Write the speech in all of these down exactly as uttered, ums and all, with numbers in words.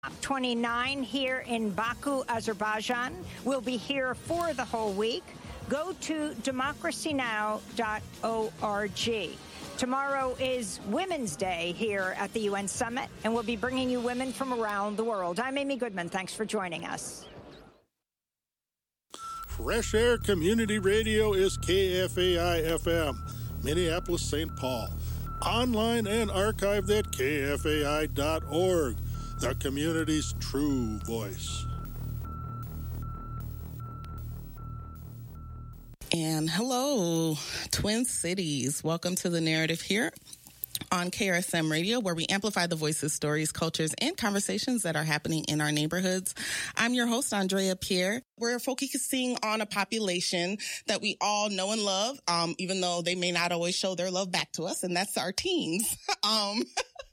twenty-nine here in Baku, Azerbaijan. We'll be here for the whole week. Go to democracy now dot org. Tomorrow is Women's Day here at the U N Summit, and we'll be bringing you women from around the world. I'm Amy Goodman. Thanks for joining us. Fresh Air Community Radio is K F A I F M, Minneapolis, Saint Paul. Online and archived at K F A I dot org, the community's true voice. And hello, Twin Cities. Welcome to The Narrative here on K R S M Radio, where we amplify the voices, stories, cultures, and conversations that are happening in our neighborhoods. I'm your host, Andrea Pierre. We're focusing on a population that we all know and love, um, even though they may not always show their love back to us, and that's our teens. um,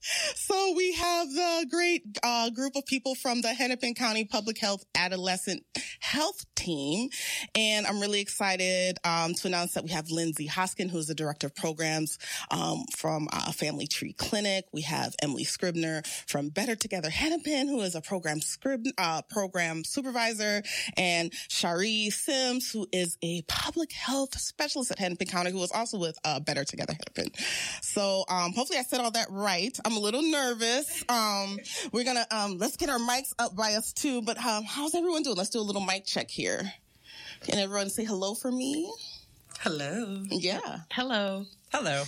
so we have the great uh, group of people from the Hennepin County Public Health Adolescent Health Team, and I'm really excited um, to announce that we have Lindsay Hoskin, who's the Director of Programs um, from uh, Family Tree Clinic. We have Emily Scribner from Better Together Hennepin, who is a program scrib- uh, program supervisor, and Shari Sims, who is a public health specialist at Hennepin County, who is also with uh, Better Together Hennepin. So um, hopefully I said all that right. I'm a little nervous. Um, we're gonna um, let's get our mics up by us too. But um, how's everyone doing? Let's do a little mic check here. Can everyone say hello for me? Hello. Yeah. Hello. Hello.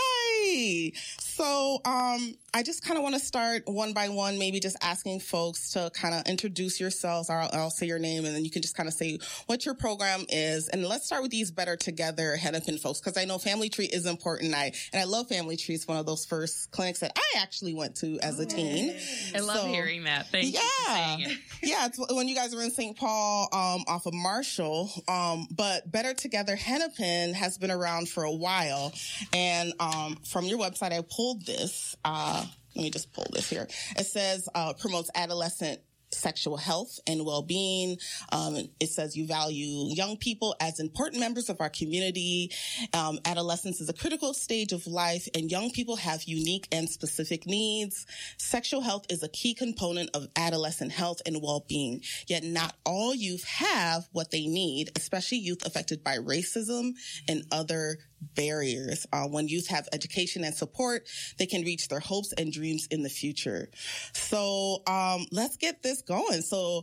Hi. So um, I just kind of want to start one by one, maybe just asking folks to kind of introduce yourselves. I'll, I'll say your name, and then you can just kind of say what your program is. And let's start with these Better Together Hennepin folks, because I know Family Tree is important. I and I love Family Tree. It's one of those first clinics that I actually went to as a teen. I love so, hearing that. Thank yeah. you for saying it. Yeah, it's when you guys were in Saint Paul um, off of Marshall. Um, but Better Together Hennepin has been around for a while. And um, from your website, I pulled this. Uh, let me just pull this here. It says uh, promotes adolescent sexual health and well-being. Um, it says you value young people as important members of our community. Um, adolescence is a critical stage of life, and young people have unique and specific needs. Sexual health is a key component of adolescent health and well-being, yet not all youth have what they need, especially youth affected by racism and other barriers. Uh, when youth have education and support, they can reach their hopes and dreams in the future. So um, let's get this going. So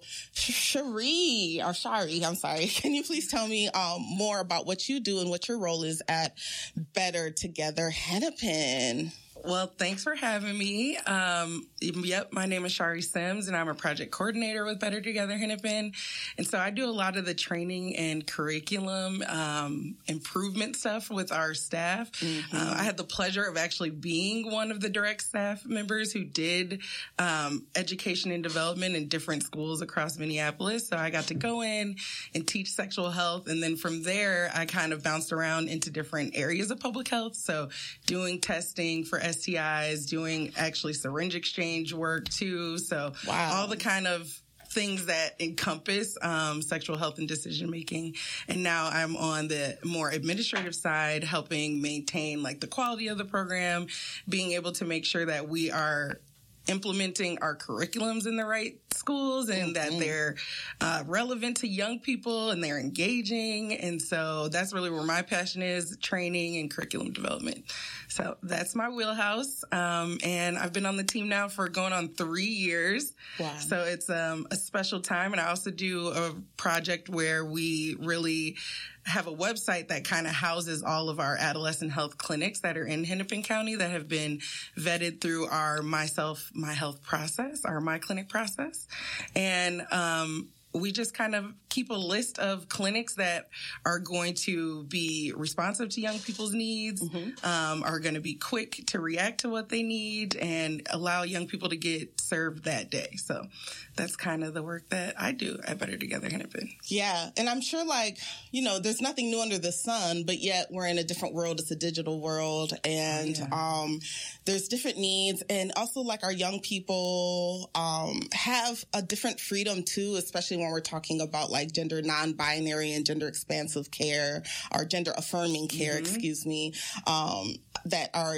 Shari, or Shari, I'm sorry, can you please tell me um, more about what you do and what your role is at Better Together Hennepin? Well, thanks for having me. Um, yep, my name is Shari Sims, and I'm a project coordinator with Better Together Hennepin. And so I do a lot of the training and curriculum um, improvement stuff with our staff. Mm-hmm. Uh, I had the pleasure of actually being one of the direct staff members who did um, education and development in different schools across Minneapolis. So I got to go in and teach sexual health. And then from there, I kind of bounced around into different areas of public health. So doing testing for S T Is, doing actually syringe exchange work too. So wow. all the kind of things that encompass um, sexual health and decision making. And now I'm on the more administrative side, helping maintain like the quality of the program, being able to make sure that we are implementing our curriculums in the right schools and mm-hmm. that they're uh, relevant to young people and they're engaging. And so that's really where my passion is, training and curriculum development. So that's my wheelhouse. Um, and I've been on the team now for going on three years. Wow. So it's um, a special time. And I also do a project where we really have a website that kind of houses all of our adolescent health clinics that are in Hennepin County that have been vetted through our Myself, My Health process, our My Clinic process. And um, we just kind of keep a list of clinics that are going to be responsive to young people's needs, mm-hmm. um, are going to be quick to react to what they need and allow young people to get served that day. So that's kind of the work that I do at Better Together Hennepin. Yeah. And I'm sure, like, you know, there's nothing new under the sun, but yet we're in a different world. It's a digital world. And oh, yeah. um, there's different needs. And also, like, our young people um, have a different freedom, too, especially when we're talking about, like, gender non-binary and gender expansive care or gender affirming care, mm-hmm. excuse me, um, that are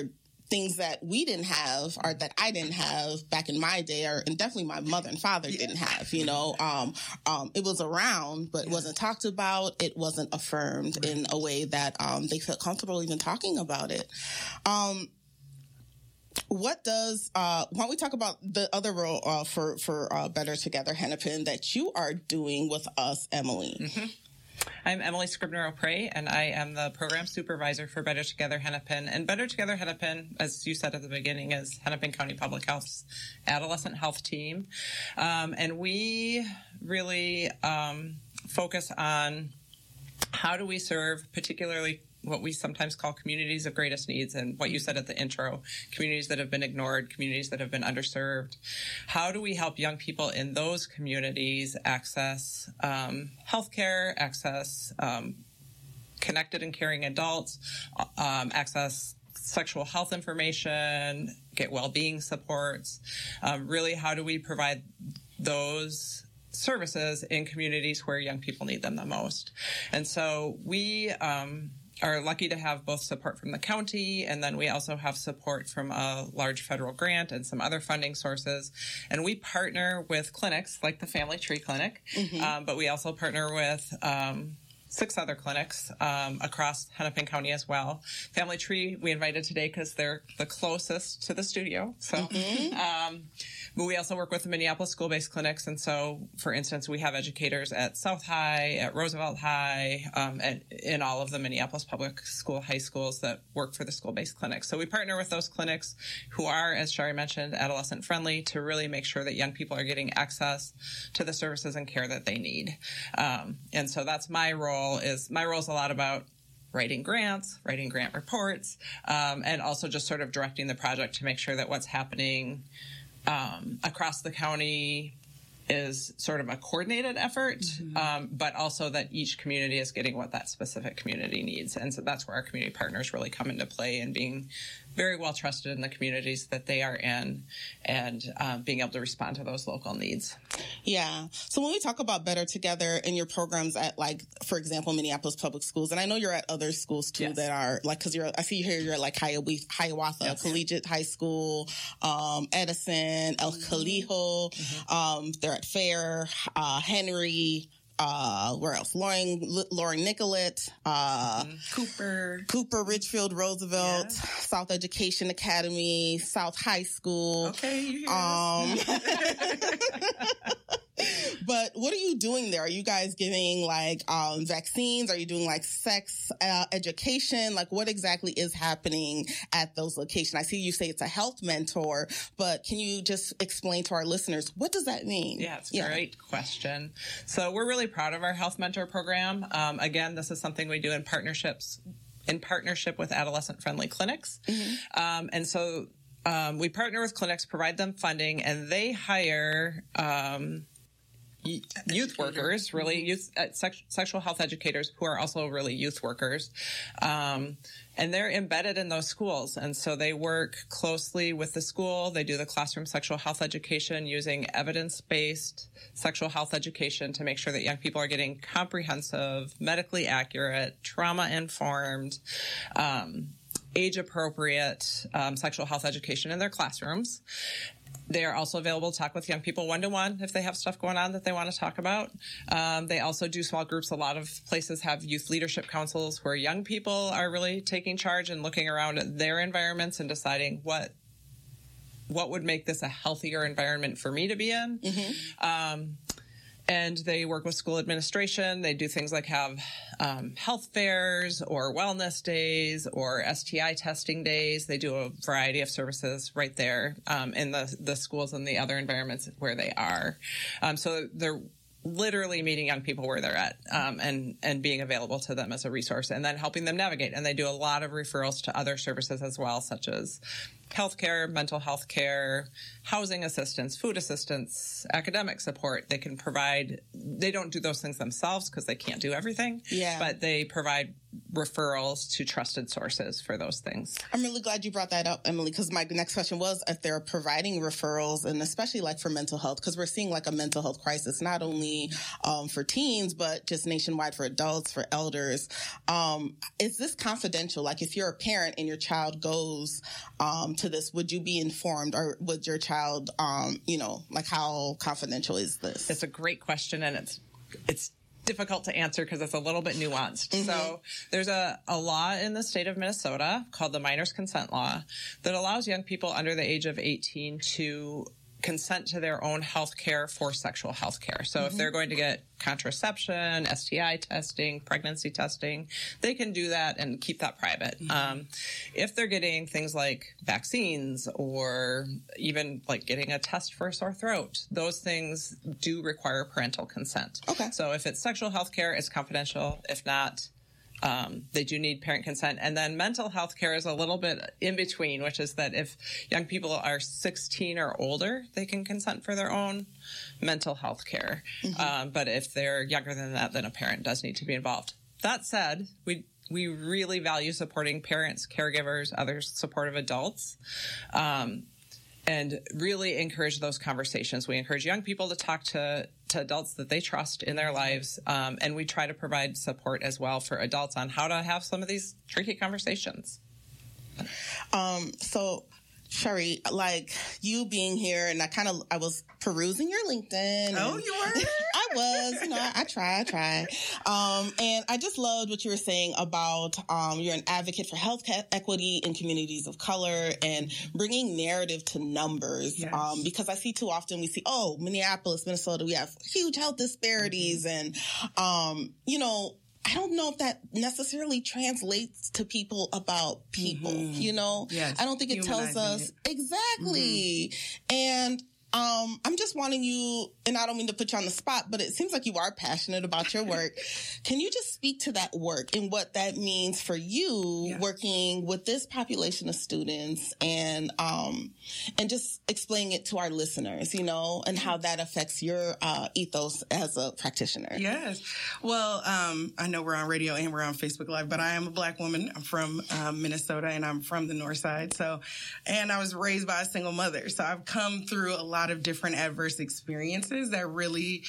things that we didn't have or that I didn't have back in my day, or and definitely my mother and father yeah. didn't have, you know, um, um, it was around, but it yeah. wasn't talked about. It wasn't affirmed right. in a way that um, they felt comfortable even talking about it. Um, what does, uh, why don't we talk about the other role uh, for, for uh, Better Together Hennepin that you are doing with us, Emily? Mm-hmm. I'm Emily Scribner-Opray, and I am the program supervisor for Better Together Hennepin. And Better Together Hennepin, as you said at the beginning, is Hennepin County Public Health's adolescent health team. Um, and we really um, focus on how do we serve particularly what we sometimes call communities of greatest needs, and what you said at the intro, communities that have been ignored, communities that have been underserved. How do we help young people in those communities access um, healthcare, access um, connected and caring adults, um, access sexual health information, get well-being supports? Um, really, how do we provide those services in communities where young people need them the most? And so we um, are lucky to have both support from the county, and then we also have support from a large federal grant and some other funding sources. And we partner with clinics like the Family Tree Clinic, mm-hmm. um, but we also partner with um, six other clinics um, across Hennepin County as well. Family Tree we invited today because they're the closest to the studio. So, mm-hmm. um, but we also work with the Minneapolis school-based clinics. And so, for instance, we have educators at South High, at Roosevelt High, um, and in all of the Minneapolis public school high schools that work for the school-based clinics. So we partner with those clinics who are, as Shari mentioned, adolescent friendly, to really make sure that young people are getting access to the services and care that they need. Um, and so that's my role. Is my role is a lot about writing grants, writing grant reports, um, and also just sort of directing the project to make sure that what's happening um, across the county is sort of a coordinated effort, mm-hmm. um, but also that each community is getting what that specific community needs. And so that's where our community partners really come into play, and being very well trusted in the communities that they are in, and uh, being able to respond to those local needs. Yeah. So when we talk about Better Together in your programs at, like, for example, Minneapolis Public Schools, and I know you're at other schools too, yes. that are like, because you're, I see you here, you're at like Hiawatha, Hiawatha yes. Collegiate High School, um, Edison, El Calijo, mm-hmm. um, they're at Fair, uh, Henry. Uh, where else? Loring, Loring Nicollet, uh, mm-hmm. Cooper, Cooper, Richfield, Roosevelt, yeah. South Education Academy, South High School. Okay, you hear um, But what are you doing there? Are you guys giving like um, vaccines? Are you doing like sex uh, education? Like what exactly is happening at those locations? I see you say it's a health mentor, but can you just explain to our listeners, what does that mean? Yeah, it's a yeah. great question. So we're really proud of our health mentor program. Um, again, this is something we do in partnerships, in partnership with adolescent friendly clinics. Mm-hmm. Um, and so um, we partner with clinics, provide them funding, and they hire um, youth workers, really youth uh, sex, sexual health educators who are also really youth workers. Um, and they're embedded in those schools. And so they work closely with the school. They do the classroom sexual health education using evidence-based sexual health education to make sure that young people are getting comprehensive, medically accurate, trauma-informed, um, age-appropriate um, sexual health education in their classrooms. They are also available to talk with young people one-to-one if they have stuff going on that they want to talk about. Um, they also do small groups. A lot of places have youth leadership councils where young people are really taking charge and looking around at their environments and deciding what what would make this a healthier environment for me to be in. Mm-hmm. Um, and they work with school administration. They do things like have um, health fairs or wellness days or S T I testing days. They do a variety of services right there um, in the, the schools and the other environments where they are. Um, so they're literally meeting young people where they're at um, and, and being available to them as a resource, and then helping them navigate. And they do a lot of referrals to other services as well, such as healthcare, mental health care, housing assistance, food assistance, academic support. They can provide, they don't do those things themselves because they can't do everything. Yeah. But they provide referrals to trusted sources for those things. I'm really glad you brought that up, Emily, because my next question was if they're providing referrals, and especially like for mental health, because we're seeing like a mental health crisis, not only um, for teens, but just nationwide for adults, for elders. Um, is this confidential? Like if you're a parent and your child goes um, to this, would you be informed, or would your child, um, you know, like how confidential is this? It's a great question, and it's it's difficult to answer because it's a little bit nuanced. Mm-hmm. So there's a, a law in the state of Minnesota called the Minors Consent Law that allows young people under the age of eighteen to consent to their own health care for sexual health care. So mm-hmm. if they're going to get contraception, S T I testing, pregnancy testing, they can do that and keep that private. Mm-hmm. Um, if they're getting things like vaccines or even like getting a test for a sore throat, those things do require parental consent. Okay. So if it's sexual health care, it's confidential. If not, Um, they do need parent consent. And then mental health care is a little bit in between, which is that if young people are sixteen or older, they can consent for their own mental health care. Mm-hmm. Um, but if they're younger than that, then a parent does need to be involved. That said, we we really value supporting parents, caregivers, other supportive adults. Um, and really encourage those conversations. We encourage young people to talk to, to adults that they trust in their lives, um, and we try to provide support as well for adults on how to have some of these tricky conversations. Um, so, Sherry, like you being here, and I kind of, I was perusing your LinkedIn. Oh, you were? I was, you know, I, I try, I try. Um, and I just loved what you were saying about, um, you're an advocate for health equity in communities of color and bringing narrative to numbers. Yes. Um, because I see too often we see, oh, Minneapolis, Minnesota, we have huge health disparities. Mm-hmm. And, um, you know, I don't know if that necessarily translates to people about people, mm-hmm. you know? Yes. I don't think it tells us. It. Exactly. Mm-hmm. And um, I'm just wanting you, and I don't mean to put you on the spot, but it seems like you are passionate about your work. Can you just speak to that work and what that means for you yeah. working with this population of students and um, and just explain it to our listeners, you know, and how that affects your uh, ethos as a practitioner? Yes. Well, um, I know we're on radio and we're on Facebook Live, but I am a Black woman. I'm from um, Minnesota and I'm from the North Side. So, and I was raised by a single mother. So I've come through a lot of different adverse experiences that really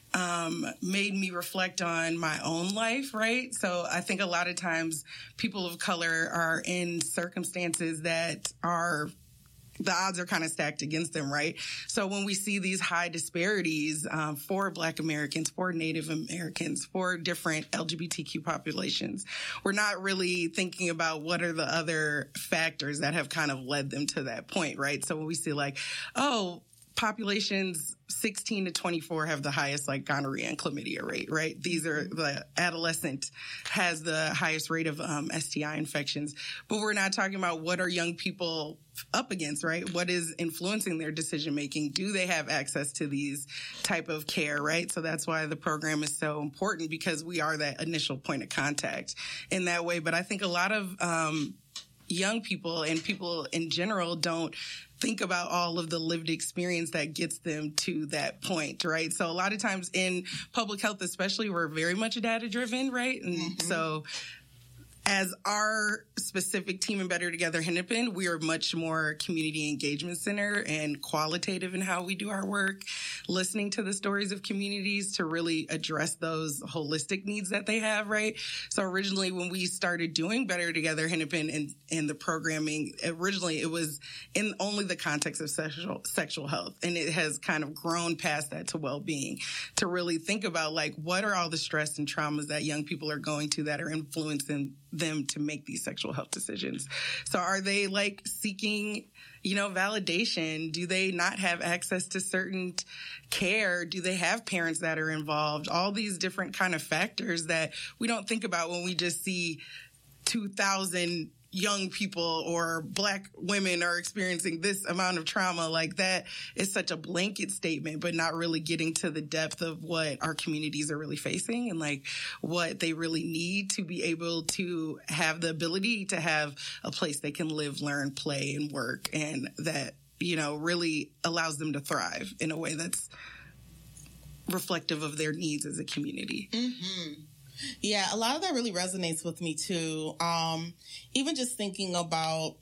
um, made me reflect on my own life, right? So I think a lot of times people of color are in circumstances that are, the odds are kind of stacked against them, right? So when we see these high disparities um, for Black Americans, for Native Americans, for different L G B T Q populations, we're not really thinking about what are the other factors that have kind of led them to that point, right? So when we see like, oh, populations sixteen to twenty-four have the highest like gonorrhea and chlamydia rate, right? These are the adolescent has the highest rate of um, S T I infections, but we're not talking about what are young people up against, right? What is influencing their decision making? Do they have access to these type of care, right? So that's why the program is so important, because we are that initial point of contact in that way. But I think a lot of um, young people and people in general don't think about all of the lived experience that gets them to that point, right? So a lot of times in public health, especially, we're very much data driven, right? And mm-hmm. so as our specific team in Better Together Hennepin, we are much more community engagement center and qualitative in how we do our work, listening to the stories of communities to really address those holistic needs that they have, right? So originally when we started doing Better Together Hennepin and, and the programming, originally it was in only the context of sexual, sexual health. And it has kind of grown past that to well-being, to really think about like, what are all the stress and traumas that young people are going to that are influencing them to make these sexual health decisions. So are they like seeking, you know, validation? Do they not have access to certain care? Do they have parents that are involved? All these different kind of factors that we don't think about when we just see two thousand young people or Black women are experiencing this amount of trauma. Like, that is such a blanket statement, but not really getting to the depth of what our communities are really facing and like what they really need to be able to have the ability to have a place they can live, learn, play, and work, and that, you know, really allows them to thrive in a way that's reflective of their needs as a community. Mm-hmm. Yeah, a lot of that really resonates with me too. Um, even just thinking about,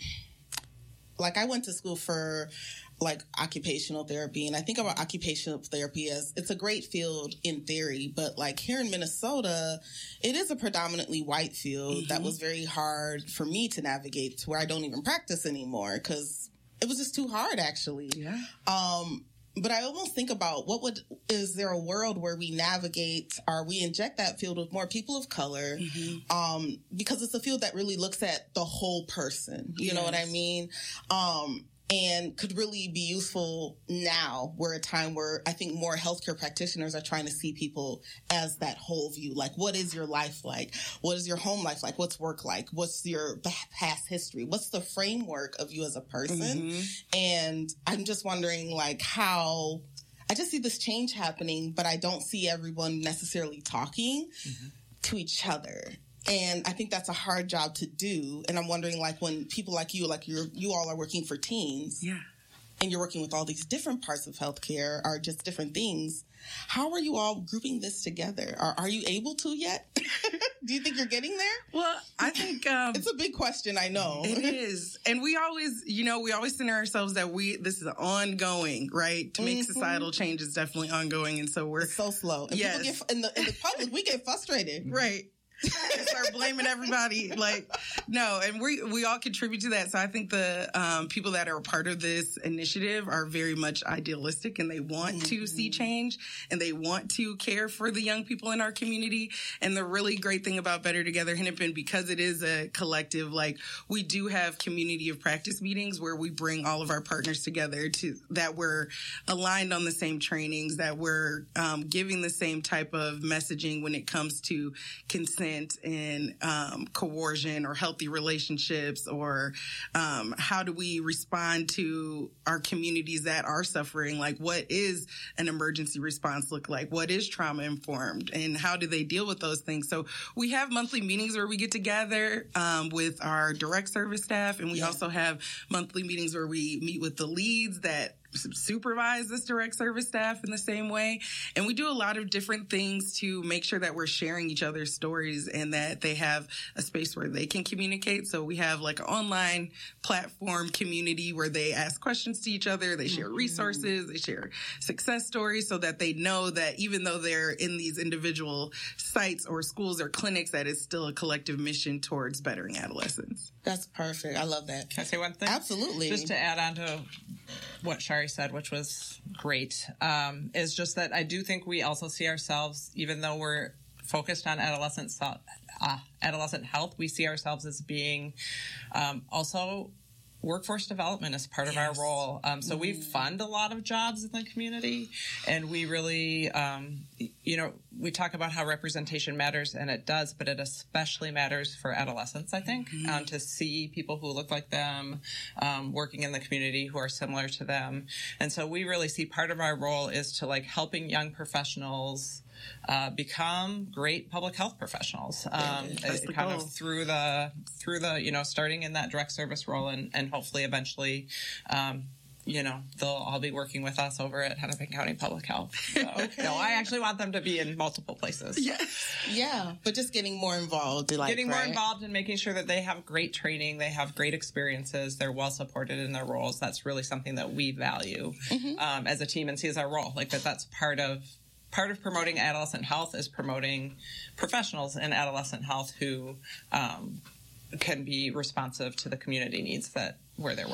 like, I went to school for like occupational therapy, and I think about occupational therapy as it's a great field in theory, but like here in Minnesota, it is a predominantly white field. Mm-hmm. That was very hard for me to navigate to where I don't even practice anymore because it was just too hard, actually. Yeah. Um, But I almost think about what would, is there a world where we navigate or we inject that field with more people of color? Mm-hmm. Um, because it's a field that really looks at the whole person. You yes. know what I mean? Um, and could really be useful now. We're a time where I think more healthcare practitioners are trying to see people as that whole view. Like, what is your life like? What is your home life like? What's work like? What's your past history? What's the framework of you as a person? Mm-hmm. And I'm just wondering, like, how I just see this change happening, but I don't see everyone necessarily talking mm-hmm. to each other. And I think that's a hard job to do. And I'm wondering, like, when people like you, like you're, you all are working for teens, yeah, and you're working with all these different parts of healthcare or just different things, how are you all grouping this together? Are, are you able to yet? Do you think you're getting there? Well, I think um, it's a big question. I know it is, and we always, you know, we always center ourselves that we this is ongoing, right? To make mm-hmm. societal change is definitely ongoing, and so we're it's so slow. And yes. people get in the in the public, we get frustrated, right? Start blaming everybody. Like, no, and we we all contribute to that. So I think the um, people that are a part of this initiative are very much idealistic, and they want mm-hmm. to see change, and they want to care for the young people in our community. And the really great thing about Better Together Hennepin, because it is a collective, like, we do have community of practice meetings where we bring all of our partners together to that we're aligned on the same trainings, that we're um, giving the same type of messaging when it comes to consent and um, coercion or healthy relationships, or um, how do we respond to our communities that are suffering? Like, what is an emergency response look like? What is trauma informed, and how do they deal with those things? So we have monthly meetings where we get together um, with our direct service staff, and we yeah. also have monthly meetings where we meet with the leads that supervise this direct service staff in the same way. And we do a lot of different things to make sure that we're sharing each other's stories and that they have a space where they can communicate. So we have like an online platform community where they ask questions to each other, they share resources, they share success stories, so that they know that even though they're in these individual sites or schools or clinics, that it's still a collective mission towards bettering adolescents. That's perfect. I love that. Can I say one thing? Absolutely. Just to add on to what Shari said, which was great, um, is just that I do think we also see ourselves, even though we're focused on adolescent uh, adolescent health, we see ourselves as being um, also workforce development as part of yes. our role. Um, so mm. we fund a lot of jobs in the community, and we really, um, you know, we talk about how representation matters, and it does, but it especially matters for adolescents, I think, mm-hmm. um, to see people who look like them, um, working in the community who are similar to them. And so we really see part of our role is to, like, helping young professionals Uh, become great public health professionals, um, kind goal. of through the through the you know starting in that direct service role, and, and hopefully eventually, um, you know, they'll all be working with us over at Hennepin County Public Health. So, okay. No, I actually want them to be in multiple places. Yeah, yeah, but just getting more involved, like, getting right? more involved and making sure that they have great training, they have great experiences, they're well supported in their roles. That's really something that we value mm-hmm. um, as a team, and see as our role, like that. That's part of. Part of promoting adolescent health is promoting professionals in adolescent health who um, can be responsive to the community needs that where they're working.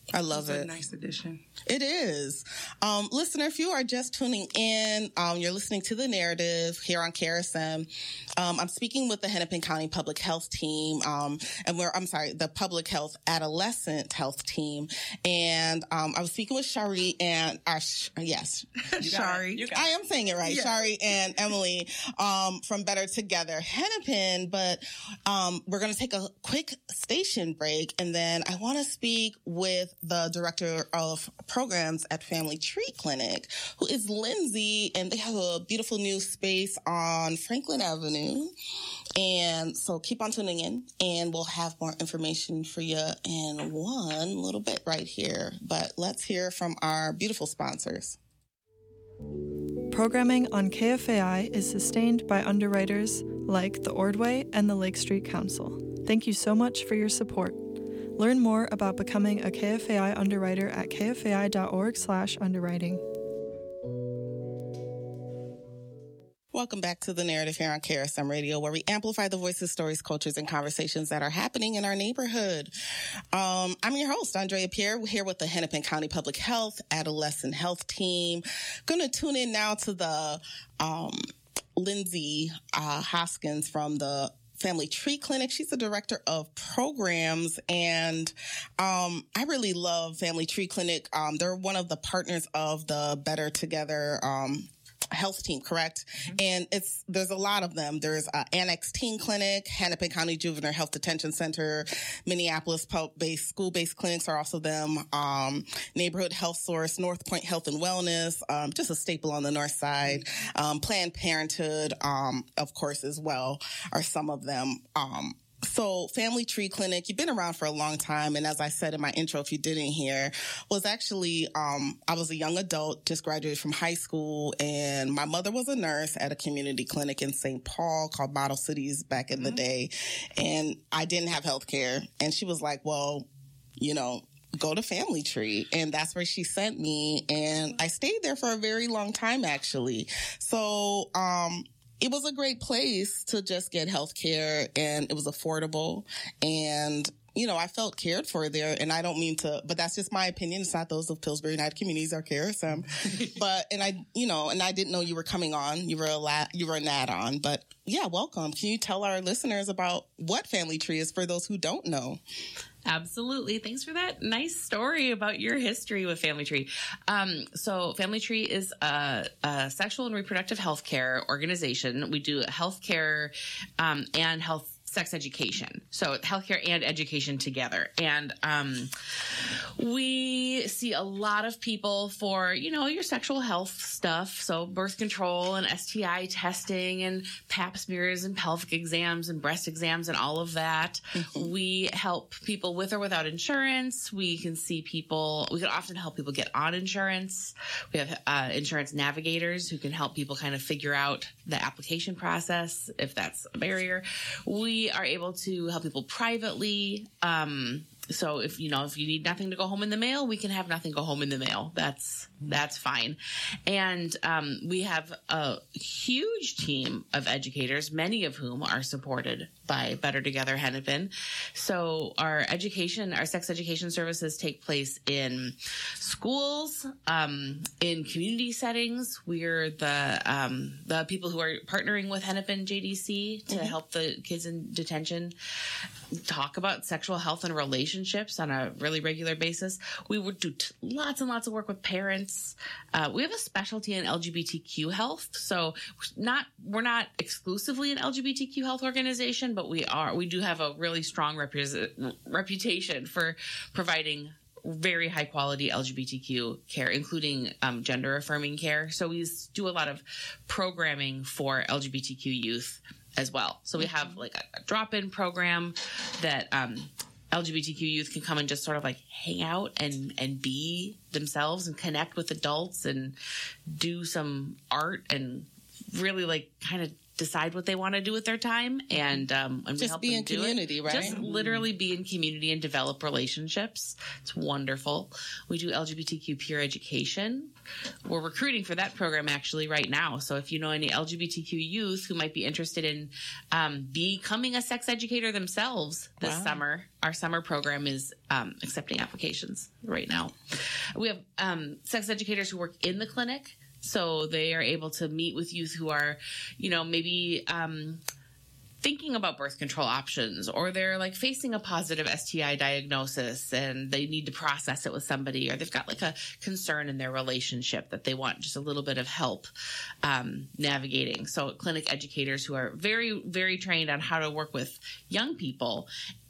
I love it's it. A nice addition. It is. Um, listener, if you are just tuning in, um, you're listening to The Narrative here on K R S M. Um, I'm speaking with the Hennepin County Public Health Team, um, and we're, I'm sorry, the Public Health Adolescent Health Team. And um, I was speaking with Shari and, uh, sh- yes, Shari. I am saying it right. Yeah. Shari and Emily um, from Better Together Hennepin. But um, we're going to take a quick station break, and then I want to speak with the Director of Programs at Family Tree Clinic, who is Lindsay, and they have a beautiful new space on Franklin Avenue. And so keep on tuning in, and we'll have more information for you in one little bit right here. But let's hear from our beautiful sponsors. Programming on K F A I is sustained by underwriters like the Ordway and the Lake Street Council. Thank you so much for your support. Learn more about becoming a K F A I underwriter at kfai.org slash underwriting. Welcome back to The Narrative here on K R S M Radio, where we amplify the voices, stories, cultures, and conversations that are happening in our neighborhood. Um, I'm your host, Andrea Pierre. We're here with the Hennepin County Public Health Adolescent Health Team. Going to tune in now to the um, Lindsay uh, Hoskins from the Family Tree Clinic. She's the director of programs, and um, I really love Family Tree Clinic. Um, they're one of the partners of the Better Together um health team, correct? Mm-hmm. And it's there's a lot of them. There's uh, Annex Teen Clinic, Hennepin County Juvenile Health Detention Center, Minneapolis-based school-based clinics are also them. Um, Neighborhood Health Source, North Point Health and Wellness, um, just a staple on the north side. Um, Planned Parenthood, um, of course, as well, are some of them. Um, So Family Tree Clinic, you've been around for a long time. And as I said in my intro, if you didn't hear, was actually, um, I was a young adult, just graduated from high school. And my mother was a nurse at a community clinic in Saint Paul called Model Cities back in mm-hmm. the day. And I didn't have health care. And she was like, well, you know, go to Family Tree. And that's where she sent me. And I stayed there for a very long time, actually. So, um, it was a great place to just get health care, and it was affordable, and you know, I felt cared for there. And I don't mean to, but that's just my opinion. It's not those of Pillsbury United Communities or K R S M. But, and I, you know, and I didn't know you were coming on. You were a la- you were an add-on, but yeah, welcome. Can you tell our listeners about what Family Tree is for those who don't know? Absolutely. Thanks for that nice story about your history with Family Tree. Um, so Family Tree is a, a sexual and reproductive health care organization. We do health care um, and health sex education. So healthcare and education together. And um, we see a lot of people for, you know, your sexual health stuff. So birth control and S T I testing and pap smears and pelvic exams and breast exams and all of that. Mm-hmm. We help people with or without insurance. We can see people, we can often help people get on insurance. We have uh, insurance navigators who can help people kind of figure out the application process if that's a barrier. We are able to help people privately. Um, so if, you know, if you need nothing to go home in the mail, we can have nothing go home in the mail. That's, that's fine. And, um, we have a huge team of educators, many of whom are supported by Better Together Hennepin. So our education, our sex education services take place in schools, um, in community settings. We're the, um, the people who are partnering with Hennepin J D C to mm-hmm. help the kids in detention talk about sexual health and relationships on a really regular basis. We would do t- lots and lots of work with parents. Uh, we have a specialty in L G B T Q health. So not, we're not exclusively an L G B T Q health organization, but we are, we do have a really strong repu- reputation for providing very high quality L G B T Q care, including um, gender affirming care. So we do a lot of programming for L G B T Q youth as well. So we have like a, a drop-in program that um, L G B T Q youth can come and just sort of like hang out and, and be themselves and connect with adults and do some art and really like kind of decide what they want to do with their time, and um, and we Just help be them in do community, it. right? Just literally be in community and develop relationships. It's wonderful. We do L G B T Q peer education. We're recruiting for that program actually right now. So if you know any L G B T Q youth who might be interested in um, becoming a sex educator themselves this Wow. summer, our summer program is um, accepting applications right now. We have um, sex educators who work in the clinic. So they are able to meet with youth who are, you know, maybe um, thinking about birth control options, or they're like facing a positive S T I diagnosis and they need to process it with somebody, or they've got like a concern in their relationship that they want just a little bit of help um, navigating. So clinic educators who are very, very trained on how to work with young people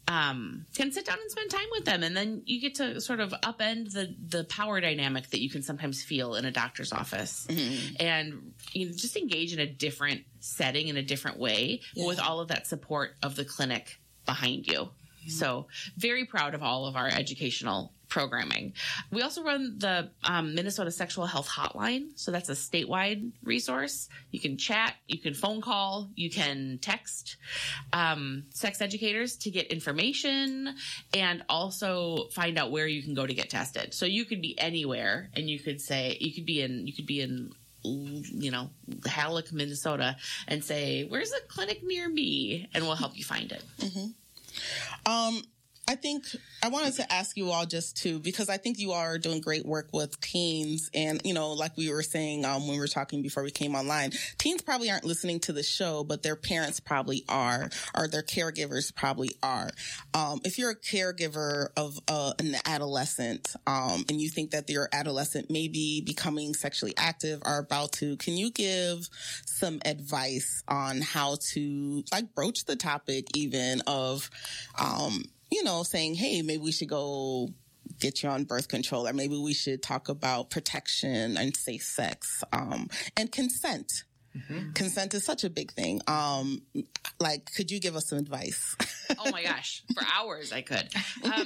um, can sit down and spend time with them. And then you get to sort of upend the, the power dynamic that you can sometimes feel in a doctor's office, mm-hmm. and you know, just engage in a different setting in a different way, yeah. with all of that support of the clinic behind you. Mm-hmm. So very proud of all of our educational programming. We also run the um, Minnesota Sexual Health Hotline. So that's a statewide resource. You can chat, you can phone call, you can text um, sex educators to get information and also find out where you can go to get tested. So you could be anywhere, and you could say, you could be in, you could be in, you know, Halleck, Minnesota, and say, where's a clinic near me? And we'll help you find it. Mm-hmm. Um, I think I wanted to ask you all just too, because I think you all are doing great work with teens. And, you know, like we were saying um, when we were talking before we came online, teens probably aren't listening to the show, but their parents probably are, or their caregivers probably are. Um, if you're a caregiver of uh, an adolescent um, and you think that your adolescent may be becoming sexually active or about to, can you give some advice on how to like broach the topic even of, um, you know, saying, hey, maybe we should go get you on birth control, or maybe we should talk about protection and safe sex, um, and consent. Mm-hmm. Consent is such a big thing. Um, like, could you give us some advice? Oh my gosh, for hours I could. Um,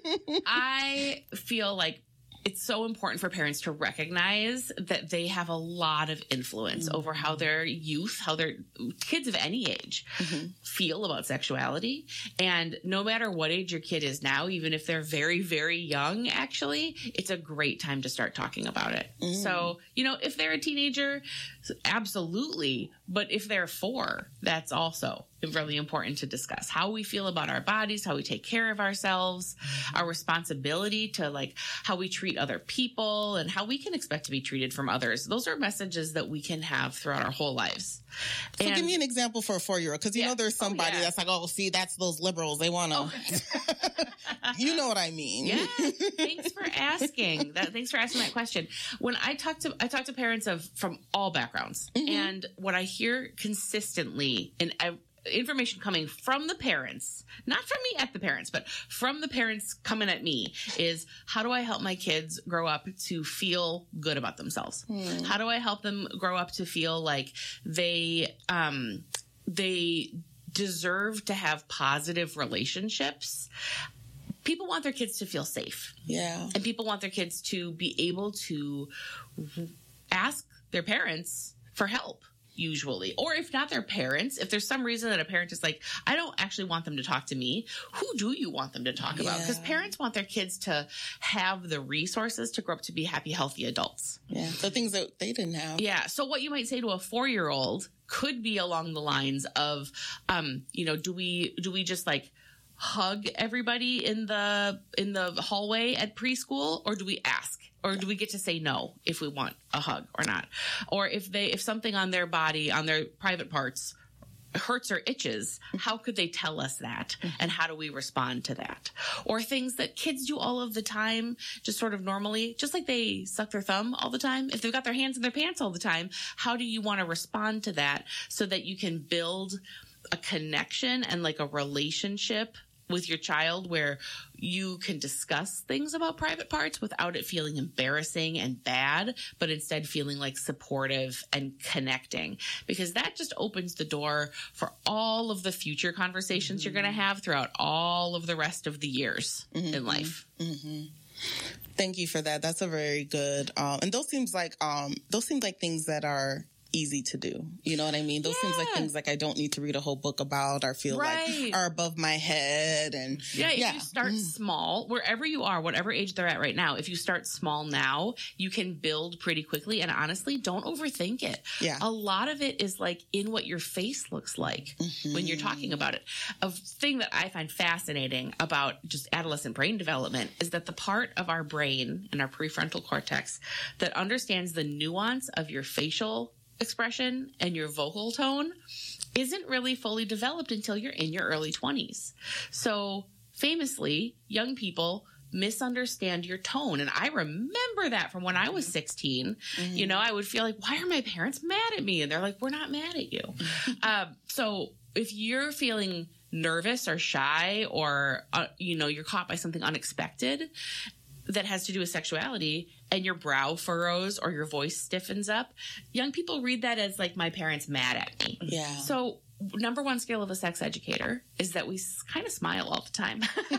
I feel like it's so important for parents to recognize that they have a lot of influence mm-hmm. over how their youth, how their kids of any age mm-hmm. feel about sexuality. And no matter what age your kid is now, even if they're very, very young, actually, it's a great time to start talking about it. Mm-hmm. So, you know, if they're a teenager, absolutely. But if they're four, that's also really important to discuss how we feel about our bodies, how we take care of ourselves, our responsibility to like how we treat other people and how we can expect to be treated from others. Those are messages that we can have throughout our whole lives. So and, give me an example for a four-year-old, because you yeah. know there's somebody oh, yeah. that's like, oh, see, that's those liberals. They want to, oh. You know what I mean? Yeah. Thanks for asking that. Thanks for asking that question. When I talk to, I talk to parents of from all backgrounds, mm-hmm. and what I hear consistently in every information coming from the parents, not from me at the parents, but from the parents coming at me is, how do I help my kids grow up to feel good about themselves? Mm. How do I help them grow up to feel like they, um, they deserve to have positive relationships? People want their kids to feel safe. Yeah. And people want their kids to be able to ask their parents for help. Usually, or if not their parents, if there's some reason that a parent is like, I don't actually want them to talk to me, who do you want them to talk yeah. about? Because parents want their kids to have the resources to grow up to be happy, healthy adults. Yeah, the things that they didn't have. Yeah, so what you might say to a four-year-old could be along the lines of, um, you know, do we do we just like hug everybody in the in the hallway at preschool, or do we ask? Or do we get to say no if we want a hug or not? Or if they if something on their body, on their private parts, hurts or itches, how could they tell us that? And how do we respond to that? Or things that kids do all of the time, just sort of normally, just like they suck their thumb all the time. If they've got their hands in their pants all the time, how do you want to respond to that so that you can build a connection and like a relationship with your child where you can discuss things about private parts without it feeling embarrassing and bad, but instead feeling like supportive and connecting, because that just opens the door for all of the future conversations mm-hmm. you're going to have throughout all of the rest of the years mm-hmm. in life. Mm-hmm. Thank you for that. That's a very good, um, and those seems like, um, those seem like things that are easy to do. You know what I mean? Those Yeah. seems like things like I don't need to read a whole book about or feel Right. like are above my head. And Yeah, if yeah. you start Mm. small, wherever you are, whatever age they're at right now, if you start small now, you can build pretty quickly. And honestly, don't overthink it. Yeah. A lot of it is like in what your face looks like when you're talking about it. A thing that I find fascinating about just adolescent brain development is that the part of our brain in our prefrontal cortex that understands the nuance of your facial expression and your vocal tone isn't really fully developed until you're in your early twenties. So famously, young people misunderstand your tone. And I remember that from when I was sixteen. Mm-hmm. You know, I would feel like, why are my parents mad at me? And they're like, we're not mad at you. um, so if you're feeling nervous or shy or, uh, you know, you're caught by something unexpected that has to do with sexuality and your brow furrows or your voice stiffens up, young people read that as like, my parents mad at me. Yeah. So number one skill of a sex educator is that we s- kind of smile all the time.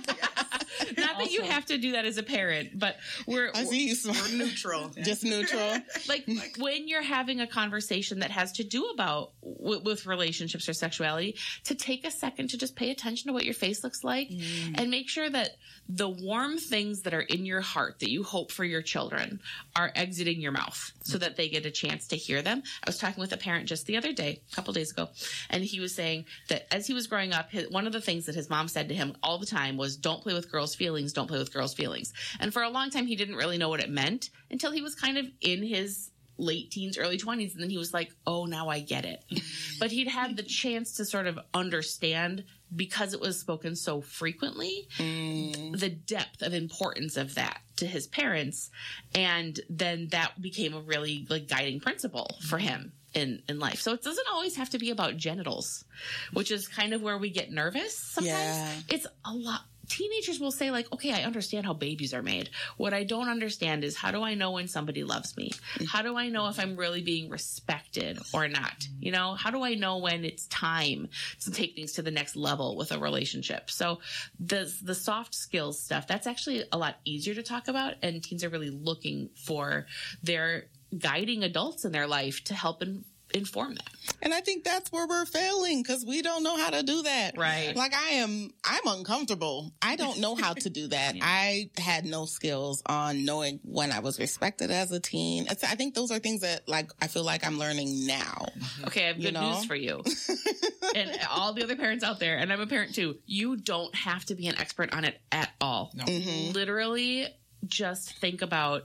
Not that you have to do that as a parent, but we're, I see you We're neutral. just neutral. like when you're having a conversation that has to do about w- with relationships or sexuality, to take a second to just pay attention to what your face looks like mm. and make sure that the warm things that are in your heart that you hope for your children are exiting your mouth so that they get a chance to hear them. I was talking with a parent just the other day, a couple days ago, and he was saying that as he was growing up, his, one of the things that his mom said to him all the time was, don't play with girls' feelings, don't play with girls' feelings. And for a long time, he didn't really know what it meant until he was kind of in his late teens, early twenties. And then he was like, oh, now I get it. But he'd had the chance to sort of understand, because it was spoken so frequently, mm. the depth of importance of that to his parents. And then that became a really like guiding principle for him in, in life. So it doesn't always have to be about genitals, which is kind of where we get nervous sometimes. Yeah. It's a lot. Teenagers will say like, okay, I understand how babies are made. What I don't understand is, how do I know when somebody loves me? How do I know if I'm really being respected or not? You know, how do I know when it's time to take things to the next level with a relationship? So the, the soft skills stuff, that's actually a lot easier to talk about. And teens are really looking for their guiding adults in their life to help in, inform them. And I think that's where we're failing, because we don't know how to do that. Right. Like I am, I'm uncomfortable. I don't know how to do that. Yeah. I had no skills on knowing when I was respected as a teen. It's, I think those are things that like, I feel like I'm learning now. Okay. I have good you know? news for you. And all the other parents out there, and I'm a parent too, you don't have to be an expert on it at all. No. Mm-hmm. Literally just think about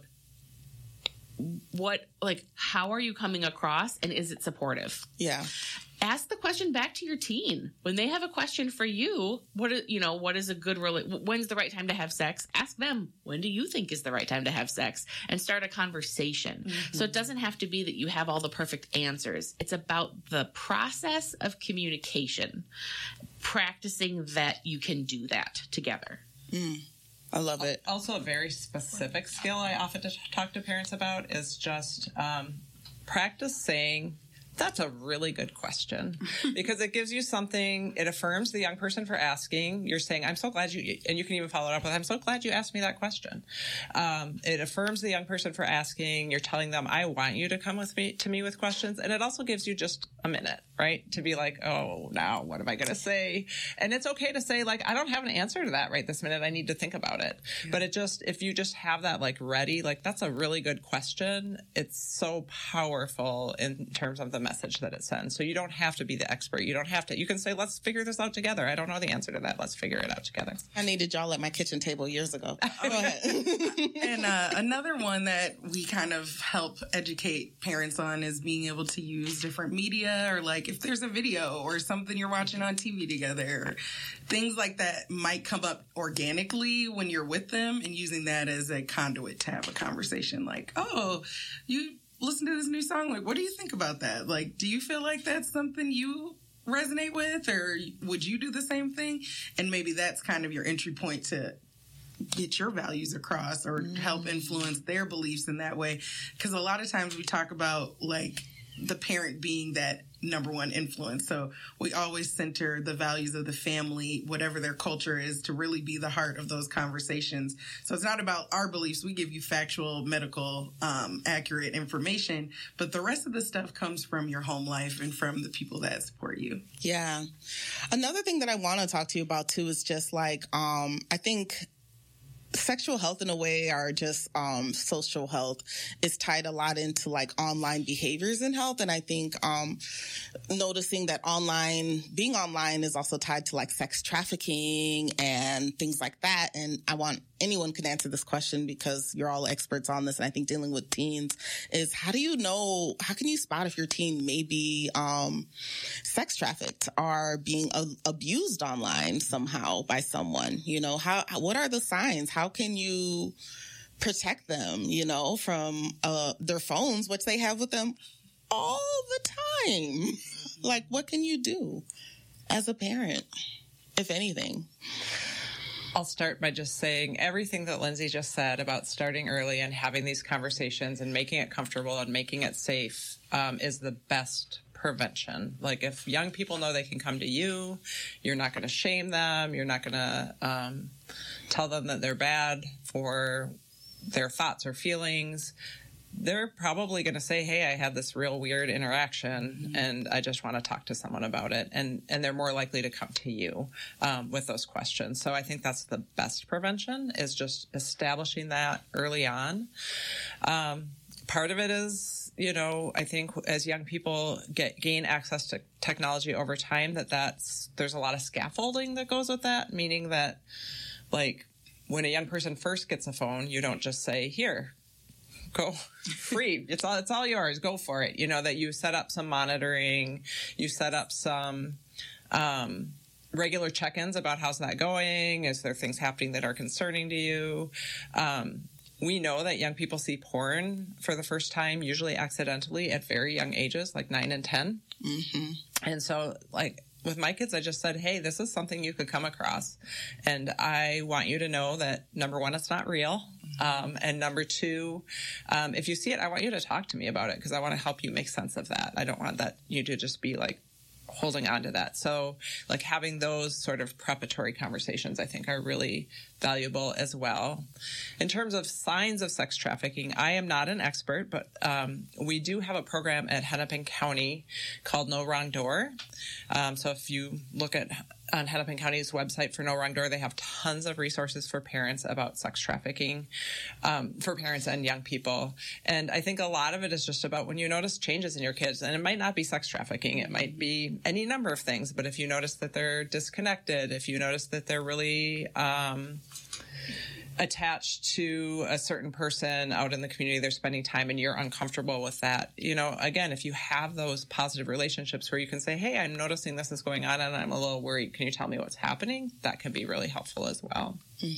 what, like, how are you coming across, and is it supportive? Yeah. Ask the question back to your teen. When they have a question for you, what is, you know, what is a good, rela- when's the right time to have sex? Ask them, when do you think is the right time to have sex? And start a conversation. Mm-hmm. So it doesn't have to be that you have all the perfect answers. It's about the process of communication, practicing that you can do that together. Mm. I love it. Also, a very specific skill I often talk to parents about is just um, practice saying, that's a really good question, because it gives you something. It affirms the young person for asking. You're saying, I'm so glad you, and you can even follow it up with, I'm so glad you asked me that question. Um, it affirms the young person for asking. You're telling them, I want you to come with me to me with questions. And it also gives you just a minute, right? To be like, oh, now what am I going to say? And it's okay to say, like, I don't have an answer to that right this minute. I need to think about it. Yeah. But it just, if you just have that like ready, like, that's a really good question. It's so powerful in terms of the message that it sends. So you don't have to be the expert. You don't have to, you can say, let's figure this out together. I don't know the answer to that. Let's figure it out together. I needed y'all at my kitchen table years ago. Go ahead. And uh, another one that we kind of help educate parents on is being able to use different media, or like if there's a video or something you're watching on T V together, things like that might come up organically when you're with them, and using that as a conduit to have a conversation like, oh, you listen to this new song. Like, what do you think about that? Like, do you feel like that's something you resonate with, or would you do the same thing? And maybe that's kind of your entry point to get your values across, or mm. help influence their beliefs in that way. Because a lot of times we talk about like the parent being that number one influence. So we always center the values of the family, whatever their culture is, to really be the heart of those conversations. So it's not about our beliefs. We give you factual, medical, um, accurate information, but the rest of the stuff comes from your home life and from the people that support you. Yeah. Another thing that I want to talk to you about too is just like, um, I think sexual health in a way, or just um, social health, is tied a lot into like online behaviors in health. And I think um, noticing that online, being online is also tied to like sex trafficking and things like that. And I want anyone can answer this question because you're all experts on this. And I think dealing with teens is, how do you know, how can you spot if your teen may be um, sex trafficked or being a- abused online somehow by someone? You know, how, what are the signs? How can you protect them, you know, from uh, their phones, which they have with them all the time? Like, what can you do as a parent, if anything? I'll start by just saying everything that Lindsay just said about starting early and having these conversations and making it comfortable and making it safe um, is the best prevention. Like, if young people know they can come to you, you're not going to shame them. You're not going to um, tell them that they're bad for their thoughts or feelings. They're probably going to say, hey, I had this real weird interaction mm-hmm. and I just want to talk to someone about it. And, and they're more likely to come to you um, with those questions. So I think that's the best prevention, is just establishing that early on. Um, part of it is, you know, I think as young people get gain access to technology over time, that that's, there's a lot of scaffolding that goes with that, meaning that, like, when a young person first gets a phone, you don't just say, here, go free. It's all, it's all yours. Go for it. You know, that you set up some monitoring, you set up some, um, regular check-ins about how's that going. Is there things happening that are concerning to you? Um, we know that young people see porn for the first time, usually accidentally at very young ages, like nine and ten. Mm-hmm. And so, like, with my kids, I just said, hey, this is something you could come across. And I want you to know that, number one, it's not real. Um, and number two, um, if you see it, I want you to talk to me about it, because I want to help you make sense of that. I don't want that you to just be like holding on to that. So, like, having those sort of preparatory conversations, I think, are really valuable as well. In terms of signs of sex trafficking, I am not an expert, but um, we do have a program at Hennepin County called No Wrong Door. Um, so if you look at on Hennepin County's website for No Wrong Door, they have tons of resources for parents about sex trafficking, um, for parents and young people. And I think a lot of it is just about when you notice changes in your kids, and it might not be sex trafficking, it might be any number of things, but if you notice that they're disconnected, if you notice that they're really um, attached to a certain person out in the community, they're spending time and you're uncomfortable with that. You know, again, if you have those positive relationships where you can say, hey, I'm noticing this is going on and I'm a little worried. Can you tell me what's happening? That can be really helpful as well.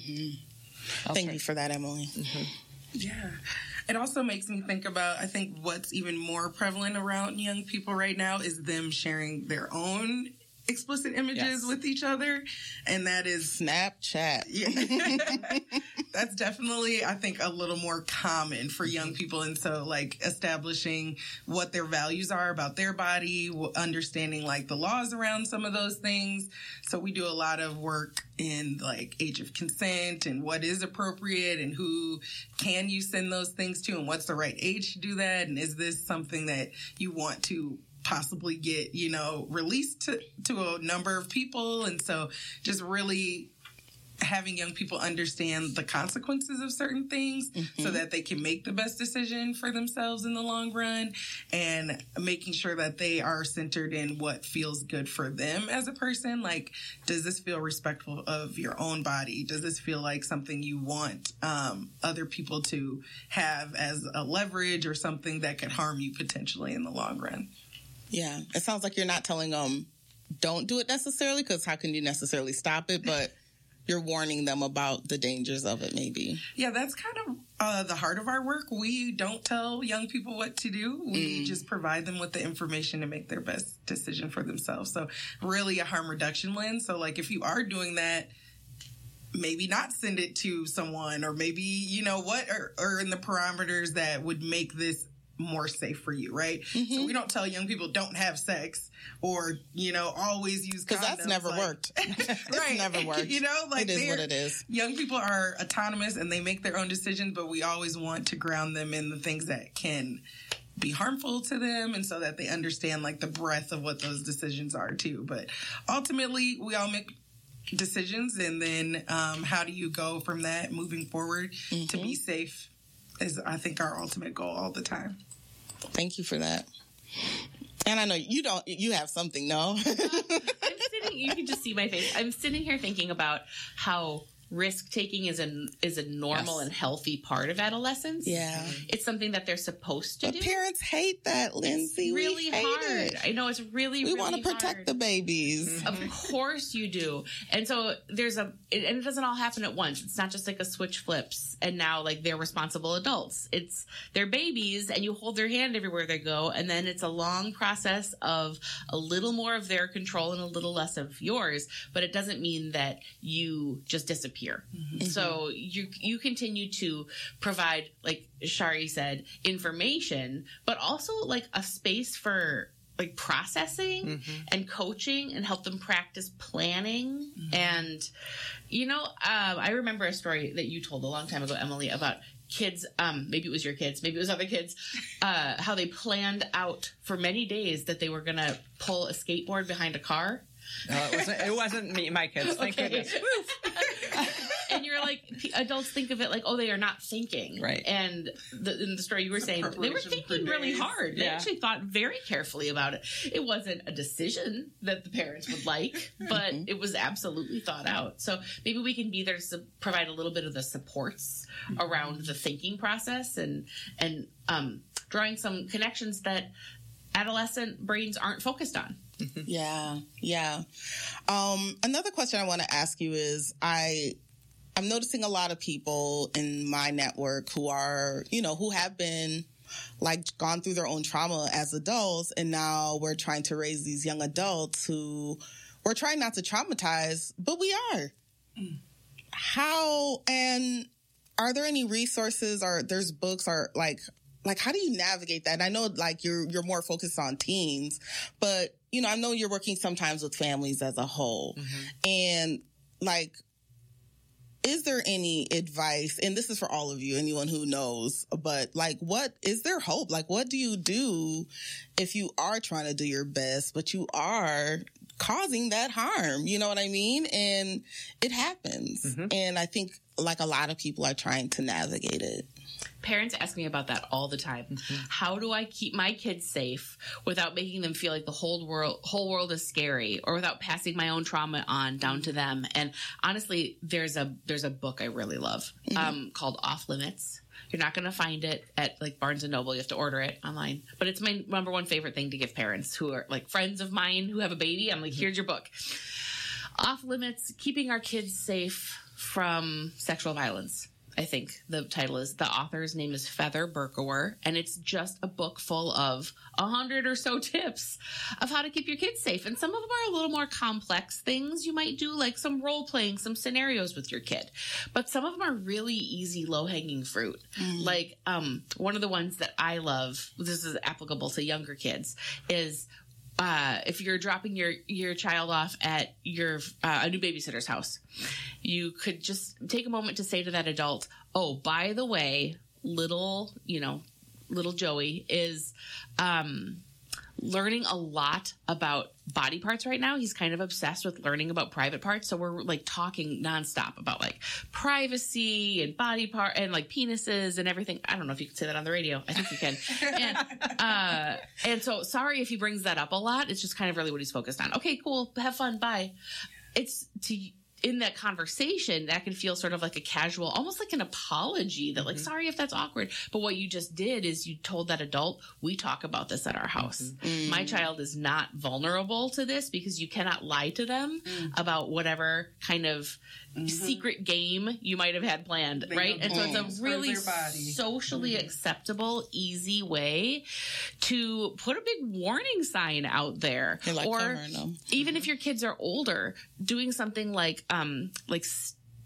Mm-hmm. Thank start. you for that, Emily. Mm-hmm. Yeah. It also makes me think about, I think what's even more prevalent around young people right now is them sharing their own explicit images yes. with each other, and that is Snapchat. Yeah. That's definitely, I think, a little more common for young people. And so, like, establishing what their values are about their body, understanding like the laws around some of those things. So we do a lot of work in like age of consent and what is appropriate and who can you send those things to and what's the right age to do that, and is this something that you want to possibly get, you know, released to, to a number of people. And so just really having young people understand the consequences of certain things mm-hmm. so that they can make the best decision for themselves in the long run, and making sure that they are centered in what feels good for them as a person. Like, does this feel respectful of your own body? Does this feel like something you want um, other people to have as a leverage or something that could harm you potentially in the long run? Yeah, it sounds like you're not telling them don't do it necessarily, because how can you necessarily stop it? But you're warning them about the dangers of it, maybe. Yeah, that's kind of uh, the heart of our work. We don't tell young people what to do. We mm. just provide them with the information to make their best decision for themselves. So really a harm reduction lens. So, like, if you are doing that, maybe not send it to someone, or maybe, you know what, or, or in the parameters that would make this more safe for you, right? Mm-hmm. So we don't tell young people don't have sex or, you know, always use condoms. Because that's never like, worked. It's right. never worked. You know, like it is what it is. Young people are autonomous and they make their own decisions, but we always want to ground them in the things that can be harmful to them, and so that they understand like the breadth of what those decisions are too. But ultimately, we all make decisions, and then um, how do you go from that moving forward mm-hmm. to be safe is, I think, our ultimate goal all the time. Thank you for that. And I know you don't, you have something, no? I'm sitting, you can just see my face. I'm sitting here thinking about how risk-taking is a, is a normal yes. and healthy part of adolescence. Yeah. It's something that they're supposed to but do. Parents hate that, Lindsay. It's really we hate hard. It. I know, it's really, we really want to protect hard. the babies. Of course you do. And so there's a, it, and it doesn't all happen at once. It's not just like a switch flips and now like they're responsible adults. It's they're babies and you hold their hand everywhere they go. And then it's a long process of a little more of their control and a little less of yours. But it doesn't mean that you just disappear. Mm-hmm. So So you you continue to provide, like Shari said, information, but also like a space for like processing mm-hmm. and coaching and help them practice planning. Mm-hmm. And, you know, um, I remember a story that you told a long time ago, Emily, about kids, um, maybe it was your kids, maybe it was other kids, uh, how they planned out for many days that they were going to pull a skateboard behind a car. No, it wasn't, it wasn't me, my kids. Thank okay. goodness. And you're like, adults think of it like, oh, they are not thinking. Right. And the, in the story you were saying, they were thinking really hard. They yeah. actually thought very carefully about it. It wasn't a decision that the parents would like, but mm-hmm. it was absolutely thought out. So maybe we can be there to su- provide a little bit of the supports mm-hmm. around the thinking process and, and um, drawing some connections that adolescent brains aren't focused on. Yeah, yeah. Um, another question I want to ask you is, I, I'm noticing a lot of people in my network who are, you know, who have been like gone through their own trauma as adults, and now we're trying to raise these young adults who we're trying not to traumatize, but we are. Mm. How, and are there any resources or there's books or like, like, how do you navigate that? And I know like you're, you're more focused on teens, but you know, I know you're working sometimes with families as a whole. Mm-hmm. And like, is there any advice, and this is for all of you, anyone who knows, but like, what is there hope? Like, what do you do if you are trying to do your best, but you are causing that harm? You know what I mean? And it happens. Mm-hmm. And I think like a lot of people are trying to navigate it. Parents ask me about that all the time. Mm-hmm. How do I keep my kids safe without making them feel like the whole world whole world is scary, or without passing my own trauma on down to them? And honestly, there's a there's a book I really love mm-hmm. um, called Off Limits. You're not going to find it at like Barnes and Noble. You have to order it online. But it's my number one favorite thing to give parents who are like friends of mine who have a baby. I'm like, here's your book. Off Limits, Keeping Our Kids Safe from Sexual Violence. I think the title is. The author's name is Feather Berkower, and it's just a book full of a hundred or so tips of how to keep your kids safe. And some of them are a little more complex things you might do, like some role playing, some scenarios with your kid. But some of them are really easy, low hanging fruit. Mm. Like um, one of the ones that I love, this is applicable to younger kids, is Uh, if you're dropping your, your child off at your uh, a new babysitter's house, you could just take a moment to say to that adult, oh, by the way, little, you know, little Joey is um, learning a lot about body parts right now. He's kind of obsessed with learning about private parts. So we're like talking nonstop about like privacy and body part and like penises and everything. I don't know if you can say that on the radio. I think you can. and, uh, and so sorry if he brings that up a lot. It's just kind of really what he's focused on. Okay, cool. Have fun. Bye. It's to, in that conversation, that can feel sort of like a casual, almost like an apology that like, mm-hmm. sorry if that's awkward. But what you just did is you told that adult, we talk about this at our house. Mm-hmm. My child is not vulnerable to this because you cannot lie to them mm-hmm. about whatever kind of mm-hmm. secret game you might have had planned, they right? And so it's a really socially mm-hmm. acceptable, easy way to put a big warning sign out there. Like or even mm-hmm. if your kids are older, doing something like, um, like,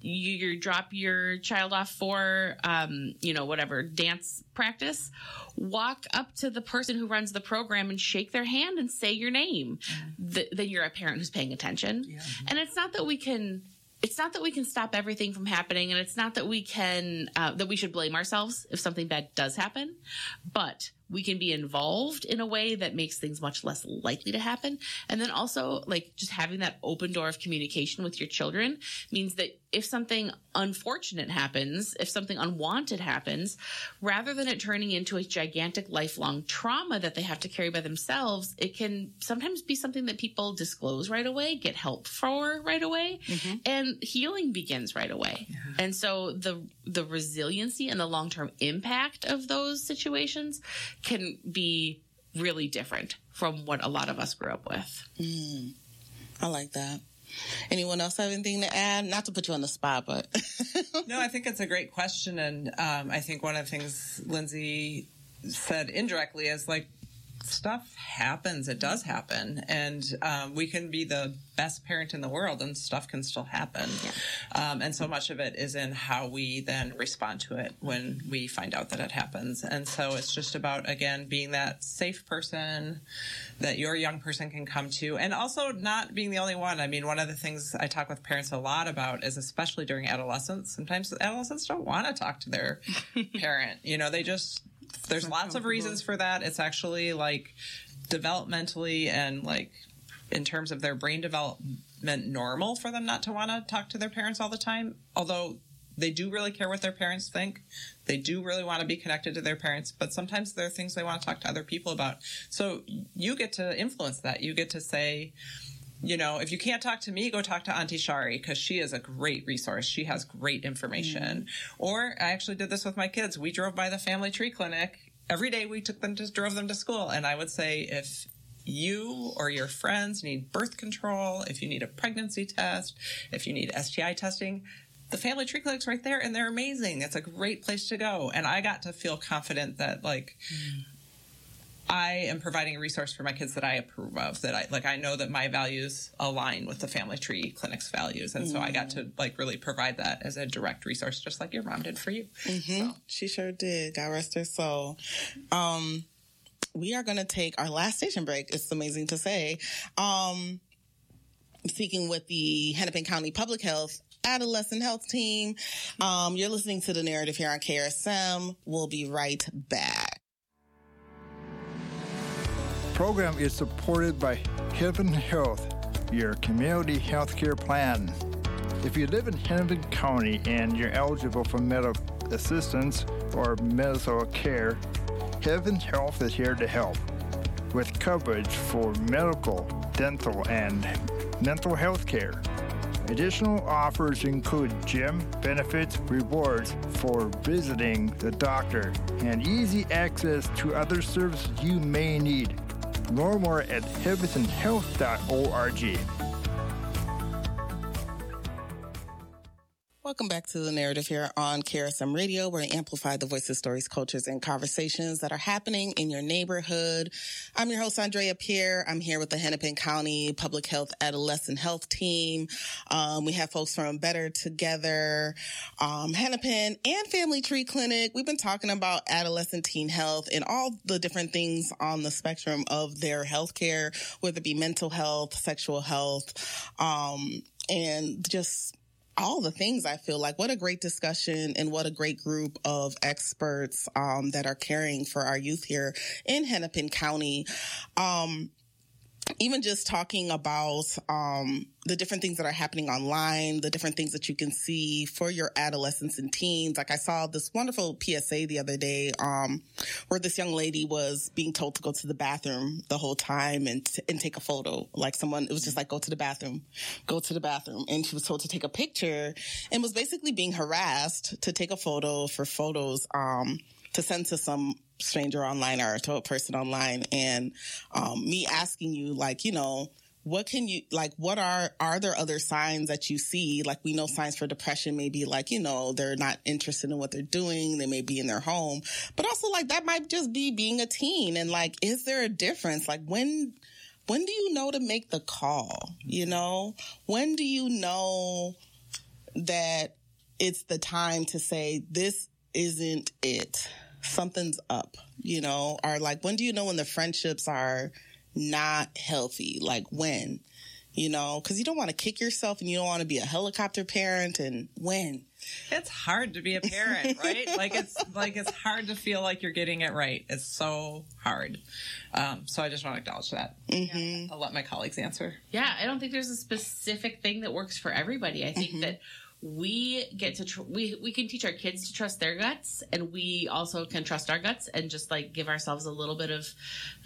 you, you drop your child off for, um, you know, whatever, dance practice, walk up to the person who runs the program and shake their hand and say your name. Mm-hmm. Th- then you're a parent who's paying attention. Yeah. And it's not that we can... It's not that we can stop everything from happening, and it's not that we can uh, that we should blame ourselves if something bad does happen, but we can be involved in a way that makes things much less likely to happen. And then also, like, just having that open door of communication with your children means that if something unfortunate happens, if something unwanted happens, rather than it turning into a gigantic lifelong trauma that they have to carry by themselves, it can sometimes be something that people disclose right away, get help for right away, mm-hmm. and healing begins right away. Yeah. And so the the resiliency and the long-term impact of those situations can be really different from what a lot of us grew up with. Mm, I like that. Anyone else have anything to add? Not to put you on the spot, but. No, I think it's a great question. And um, I think one of the things Lindsay said indirectly is, like, stuff happens. It does happen. And um, we can be the best parent in the world and stuff can still happen. Yeah. Um, and so much of it is in how we then respond to it when we find out that it happens. And so it's just about, again, being that safe person that your young person can come to, and also not being the only one. I mean, one of the things I talk with parents a lot about is, especially during adolescence, sometimes adolescents don't want to talk to their parent. You know, they just, there's lots of reasons for that. It's actually, like, developmentally and, like, in terms of their brain development, normal for them not to want to talk to their parents all the time. Although they do really care what their parents think. They do really want to be connected to their parents, but sometimes there are things they want to talk to other people about. So you get to influence that. You get to say, you know, if you can't talk to me, go talk to Auntie Shari, because she is a great resource. She has great information. Mm. Or I actually did this with my kids. We drove by the Family Tree Clinic. Every day we took them to, drove them to school. And I would say, if you or your friends need birth control, if you need a pregnancy test, if you need S T I testing, the Family Tree Clinic's right there, and they're amazing. It's a great place to go. And I got to feel confident that, like, mm. I am providing a resource for my kids that I approve of, that I, like, I know that my values align with the Family Tree Clinic's values. And mm. so I got to, like, really provide that as a direct resource, just like your mom did for you. Mm-hmm. So. She sure did. God rest her soul. Um, we are going to take our last station break. It's amazing to say. Um, speaking with the Hennepin County Public Health Adolescent Health Team. Um, you're listening to The Narrative here on K R S M. We'll be right back. Program is supported by Hennepin Health, your community health care plan. If you live in Hennepin County and you're eligible for medical assistance or medical care, Hennepin Health is here to help with coverage for medical, dental, and mental health care. Additional offers include gym benefits, rewards for visiting the doctor, and easy access to other services you may need. Learn more at hennepin health dot org. Welcome back to The Narrative here on K R S M Radio, where we amplify the voices, stories, cultures, and conversations that are happening in your neighborhood. I'm your host, Andrea Pierre. I'm here with the Hennepin County Public Health Adolescent Health Team. Um, we have folks from Better Together, um, Hennepin, and Family Tree Clinic. We've been talking about adolescent teen health and all the different things on the spectrum of their health care, whether it be mental health, sexual health, um, and just all the things. I feel like what a great discussion and what a great group of experts um, that are caring for our youth here in Hennepin County. Um, even just talking about um, the different things that are happening online, the different things that you can see for your adolescents and teens. Like I saw this wonderful P S A the other day um, where this young lady was being told to go to the bathroom the whole time and t- and take a photo. Like someone, it was just like, go to the bathroom, go to the bathroom. And she was told to take a picture and was basically being harassed to take a photo for photos um, to send to some stranger online or to a person online. And um, me asking you, like, you know, what can you, like, what are, are there other signs that you see? Like, we know signs for depression may be like, you know, they're not interested in what they're doing. They may be in their home, but also like that might just be being a teen. And like, is there a difference? Like when, when do you know to make the call? You know, when do you know that it's the time to say, this isn't it. Something's up, you know, or like, when do you know when the friendships are not healthy? Like when, you know, because you don't want to kick yourself and you don't want to be a helicopter parent. And when? It's hard to be a parent, right? like it's like it's hard to feel like you're getting it right. It's so hard. Um, so I just want to acknowledge that. Mm-hmm. I'll let my colleagues answer. Yeah, I don't think there's a specific thing that works for everybody. I think mm-hmm. that we get to tr- we we can teach our kids to trust their guts, and we also can trust our guts and just like give ourselves a little bit of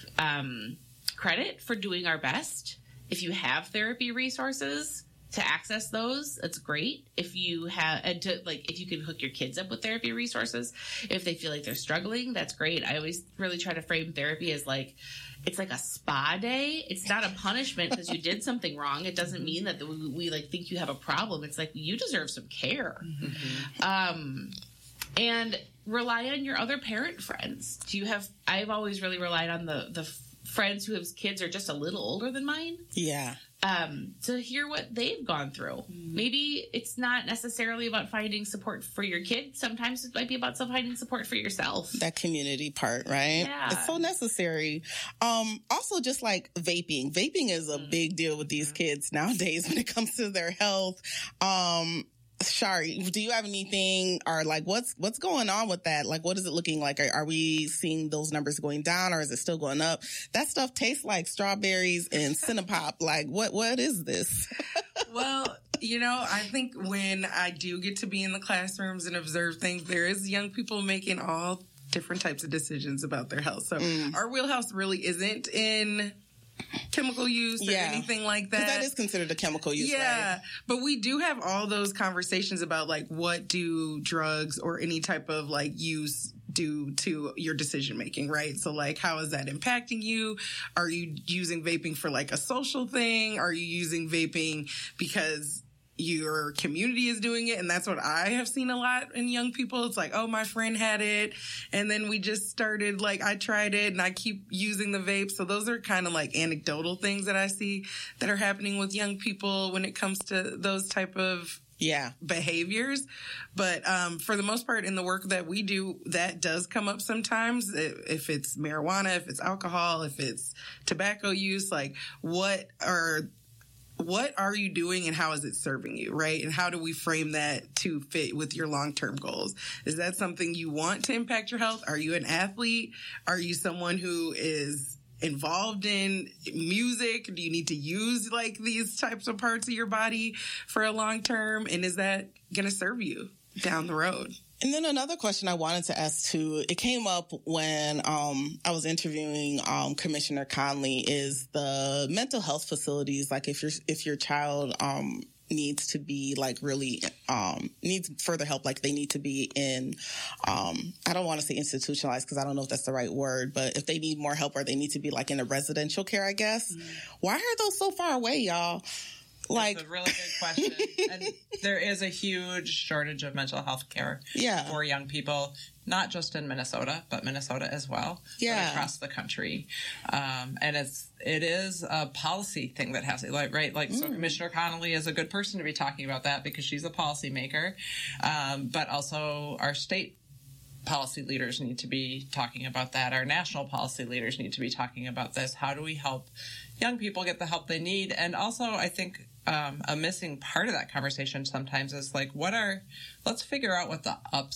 um, credit for doing our best. If you have therapy resources to access those, that's great. If you have, and to like, if you can hook your kids up with therapy resources, if they feel like they're struggling, that's great. I always really try to frame therapy as like, it's like a spa day. It's not a punishment because you did something wrong. It doesn't mean that we, we like think you have a problem. It's like, you deserve some care. Mm-hmm. Um, and rely on your other parent friends. Do you have, I've always really relied on the, the friends who have kids are just a little older than mine. Yeah. Um, to hear what they've gone through. Mm-hmm. Maybe it's not necessarily about finding support for your kid. Sometimes it might be about finding support for yourself. That community part, right? Yeah. It's so necessary. Um, also, just like vaping. Vaping is a mm-hmm. big deal with these kids nowadays when it comes to their health. Um, Shari, do you have anything, or like what's what's going on with that? Like, what is it looking like? Are, are we seeing those numbers going down, or is it still going up? That stuff tastes like strawberries and Cinnapop. Like, what what is this? Well, you know, I think when I do get to be in the classrooms and observe things, there is young people making all different types of decisions about their health. So mm. our wheelhouse really isn't in chemical use or yeah. anything like that. Because that is considered a chemical use, yeah. right? But we do have all those conversations about, like, what do drugs or any type of, like, use do to your decision making, right? So, like, how is that impacting you? Are you using vaping for, like, a social thing? Are you using vaping because your community is doing it? And that's what I have seen a lot in young people. It's like, oh, my friend had it, and then we just started, like, I tried it and I keep using the vape. So those are kind of like anecdotal things that I see that are happening with young people when it comes to those type of yeah behaviors. But um, for the most part, in the work that we do, that does come up sometimes. If it's marijuana, if it's alcohol, if it's tobacco use, like, what are What are you doing and how is it serving you, right? And how do we frame that to fit with your long-term goals? Is that something you want to impact your health? Are you an athlete? Are you someone who is involved in music? Do you need to use, like, these types of parts of your body for a long term? And is that going to serve you down the road? And then another question I wanted to ask too, it came up when um, I was interviewing um, Commissioner Conley, is the mental health facilities, like if your if your child um, needs to be like really um, needs further help, like they need to be in, um, I don't want to say institutionalized because I don't know if that's the right word, but if they need more help or they need to be like in a residential care, I guess. Mm-hmm. Why are those so far away, y'all? Like, that's a really good question. And there is a huge shortage of mental health care yeah. for young people, not just in Minnesota, but Minnesota as well, yeah. but across the country. Um, and it's, it is a policy thing that has, like, right? Like, mm. so Commissioner Connolly is a good person to be talking about that because she's a policymaker. Um, but also our state policy leaders need to be talking about that. Our national policy leaders need to be talking about this. How do we help young people get the help they need? And also, I think um, a missing part of that conversation sometimes is like, what are, let's figure out what the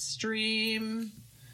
upstream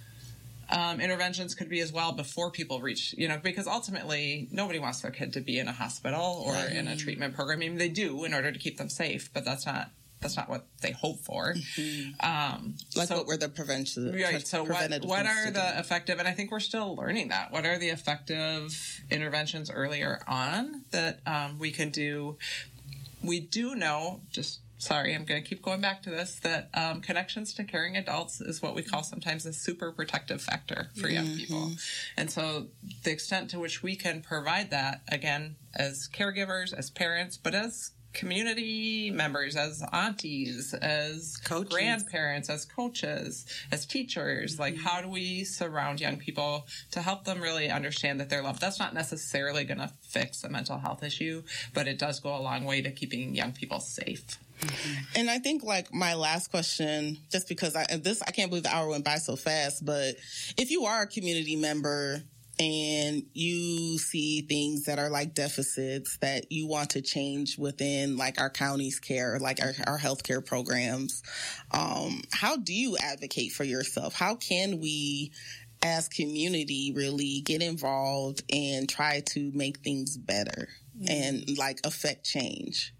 um, interventions could be as well before people reach, you know, because ultimately nobody wants their kid to be in a hospital or right. in a treatment program. I mean, they do in order to keep them safe, but that's not That's not what they hope for. Mm-hmm. Um, like so, what were the prevention? Right. So what, what are the effective, and I think we're still learning that, what are the effective interventions earlier on that um, we can do? We do know, just sorry, I'm going to keep going back to this, that um, connections to caring adults is what we call sometimes a super protective factor for young mm-hmm. people. And so the extent to which we can provide that, again, as caregivers, as parents, but as community members, as aunties, as coaches. grandparents, as coaches, as teachers. Mm-hmm. Like, how do we surround young people to help them really understand that they're loved? That's not necessarily going to fix a mental health issue, but it does go a long way to keeping young people safe. Mm-hmm. And I think, like, my last question, just because I this I can't believe the hour went by so fast, but if you are a community member and you see things that are like deficits that you want to change within like our county's care, like our, our healthcare programs, um, how do you advocate for yourself? How can we as community really get involved and try to make things better mm-hmm. and like affect change?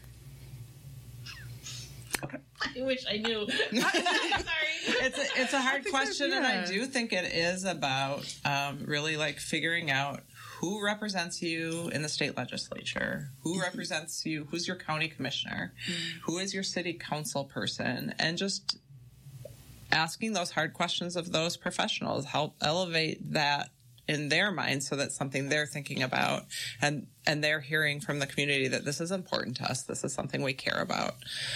Okay. I wish I knew. Sorry. It's a, it's a hard question, yeah. and I do think it is about um, really like figuring out who represents you in the state legislature, who mm-hmm. represents you, who's your county commissioner, mm-hmm. who is your city council person, and just asking those hard questions of those professionals, help elevate that in their mind so that's something they're thinking about and and they're hearing from the community that this is important to us, this is something we care about.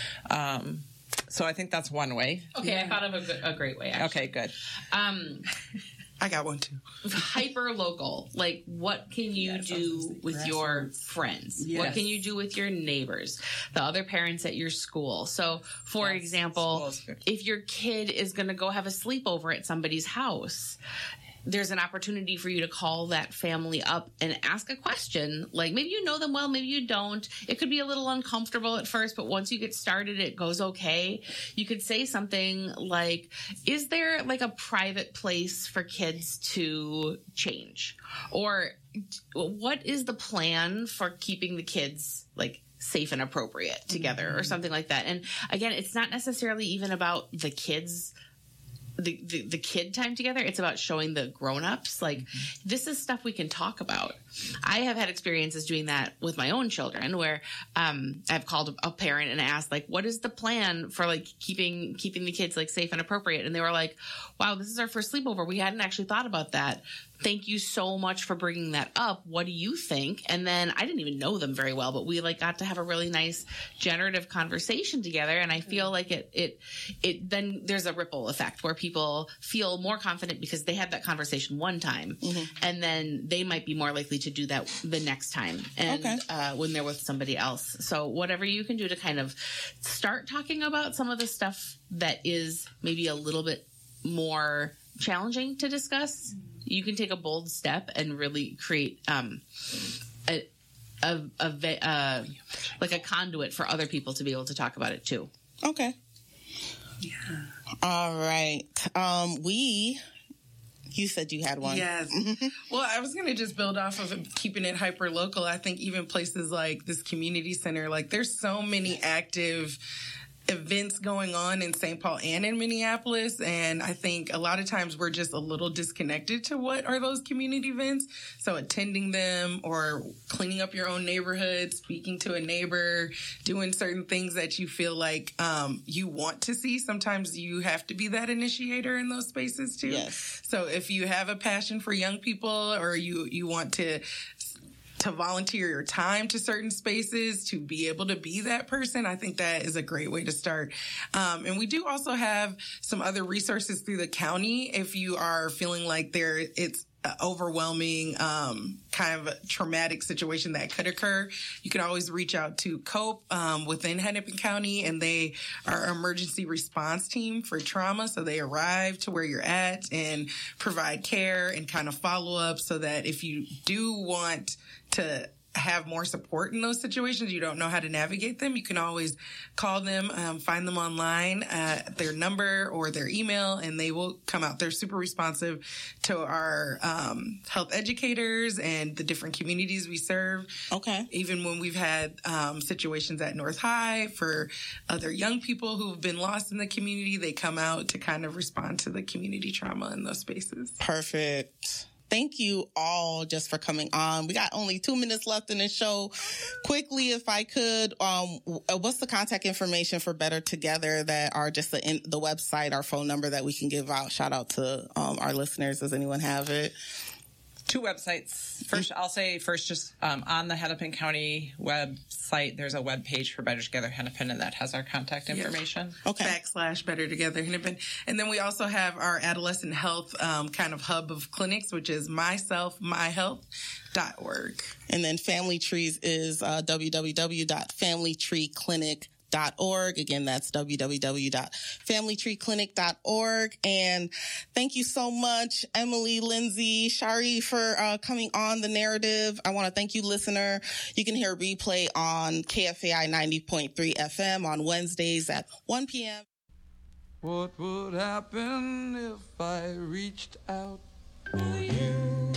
Um, so I think that's one way. Okay, yeah. I thought of a, good, a great way, actually. Okay, good. Um, I got one too. Hyper local. Like, what can you yes, do with grassroots. Your friends? Yes. What can you do with your neighbors? The other parents at your school. So, for yes. example, if your kid is going to go have a sleepover at somebody's house, there's an opportunity for you to call that family up and ask a question. Like, maybe you know them well, maybe you don't. It could be a little uncomfortable at first, but once you get started, it goes okay. You could say something like, is there like a private place for kids to change? Or what is the plan for keeping the kids like safe and appropriate together mm-hmm. or something like that? And again, it's not necessarily even about the kids The, the the kid time together. It's about showing the grown-ups like mm-hmm. this is stuff we can talk about. I have had experiences doing that with my own children where um I've called a parent and asked like, what is the plan for like keeping keeping the kids like safe and appropriate? And they were like, wow, this is our first sleepover, we hadn't actually thought about that. Thank you so much for bringing that up. What do you think? And then I didn't even know them very well, but we like got to have a really nice generative conversation together. And I feel like it, it, it, then there's a ripple effect where people feel more confident because they had that conversation one time mm-hmm. and then they might be more likely to do that the next time. And, okay. uh, when they're with somebody else. So whatever you can do to kind of start talking about some of the stuff that is maybe a little bit more challenging to discuss, you can take a bold step and really create um, a, a, a, uh, like a conduit for other people to be able to talk about it too. Okay. Yeah. All right. Um, we, you said you had one. Yes. Well, I was going to just build off of it, keeping it hyper local. I think even places like this community center, like there's so many active events going on in Saint Paul and in Minneapolis. And I think a lot of times we're just a little disconnected to what are those community events. So attending them or cleaning up your own neighborhood, speaking to a neighbor, doing certain things that you feel like um, you want to see. Sometimes you have to be that initiator in those spaces too. Yes. So if you have a passion for young people or you, you want to to volunteer your time to certain spaces, to be able to be that person, I think that is a great way to start. Um, and we do also have some other resources through the county. If you are feeling like there, it's overwhelming, um, kind of a traumatic situation that could occur, you can always reach out to COPE um, within Hennepin County, and they are an emergency response team for trauma. So they arrive to where you're at and provide care and kind of follow up so that if you do want to have more support in those situations, you don't know how to navigate them, you can always call them, um, find them online, uh, their number or their email, and they will come out. They're super responsive to our um, health educators and the different communities we serve. Okay. Even when we've had um, situations at North High for other young people who've been lost in the community, they come out to kind of respond to the community trauma in those spaces. Perfect. Thank you all just for coming on. We got only two minutes left in this show. Quickly, if I could, um, what's the contact information for Better Together that are just the in, the website, our phone number that we can give out? Shout out to um, our listeners. Does anyone have it? Two websites. First, I'll say first, just um, on the Hennepin County website, there's a web page for Better Together Hennepin, and that has our contact information. Yes. Okay. Backslash Better Together Hennepin. And then we also have our adolescent health um, kind of hub of clinics, which is myself my health dot org. And then Family Trees is uh, w w w dot family tree clinic dot org. Again, that's w w w dot family tree clinic dot org. And thank you so much, Emily, Lindsay, Shari, for uh, coming on The Narrative. I want to thank you, listener. You can hear a replay on K F A I ninety point three F M on Wednesdays at one p.m. What would happen if I reached out for you?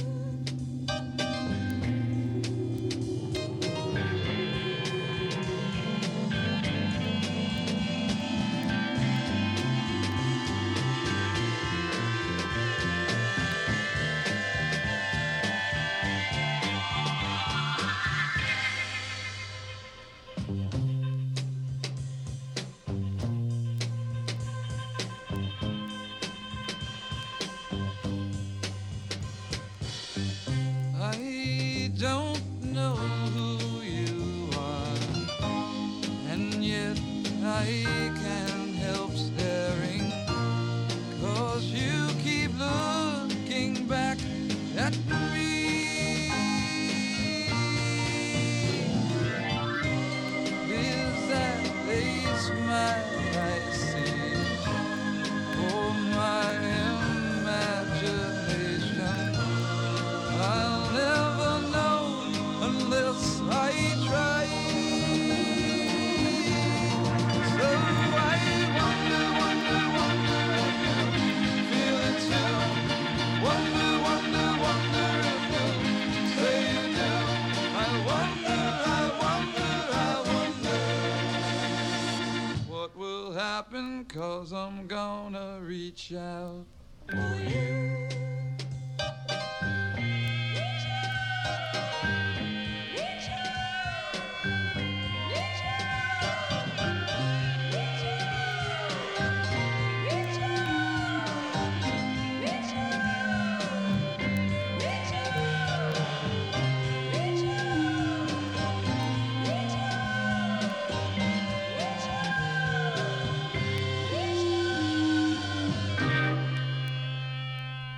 I don't know who you are, and yet I can't help staring, 'cause you keep looking back at me. Is that a smile I see, or my imagination? I'll never know unless I try. So I wonder, wonder, wonder if you feel it too. Wonder, wonder, wonder if you say you do. I wonder, I wonder, I wonder what will happen, 'cause I'm gonna reach out for you.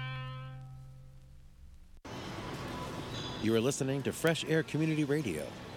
You are listening to Fresh Air Community Radio,